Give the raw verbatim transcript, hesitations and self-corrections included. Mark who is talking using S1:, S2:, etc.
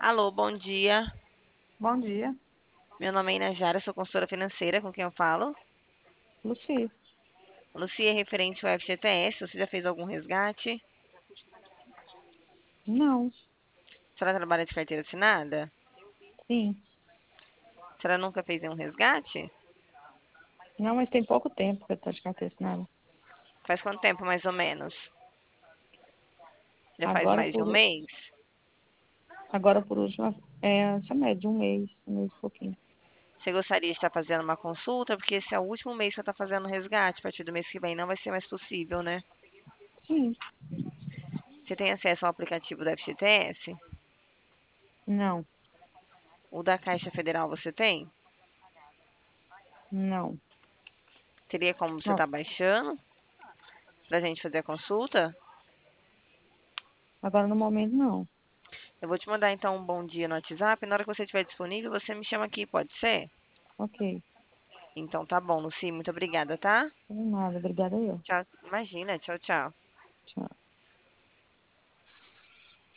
S1: Alô, bom dia.
S2: Bom dia,
S1: Meu nome é Inajara, sou consultora financeira, com quem eu falo.
S2: Luci.
S1: Lucia, referente ao F G T S, você já fez algum resgate?
S2: Não,
S1: A senhora trabalha de carteira assinada?
S2: sim.
S1: A senhora nunca fez nenhum resgate?
S2: Não, mas tem pouco tempo que eu tô de carteira assinada.
S1: Faz quanto tempo, mais ou menos? Já faz
S2: Agora
S1: mais de um
S2: por,
S1: mês?
S2: agora por último, é essa média, um mês, um mês e pouquinho.
S1: Você gostaria de estar fazendo uma consulta? Porque esse é o último mês que você está fazendo resgate. A partir do mês que vem não vai ser mais possível, né?
S2: Sim,
S1: Você tem acesso ao aplicativo do F G T S?
S2: não,
S1: O da Caixa Federal você tem?
S2: não.
S1: Teria como você
S2: Ó,
S1: estar baixando para a gente fazer a consulta?
S2: agora no momento não.
S1: Eu vou te mandar então um bom dia no WhatsApp. Na hora que você estiver disponível, você me chama aqui, pode ser?
S2: Ok,
S1: Então tá bom, Lucy, muito obrigada, tá?
S2: não nada, obrigada eu.
S1: Tchau. Imagina, tchau, tchau.
S2: Tchau.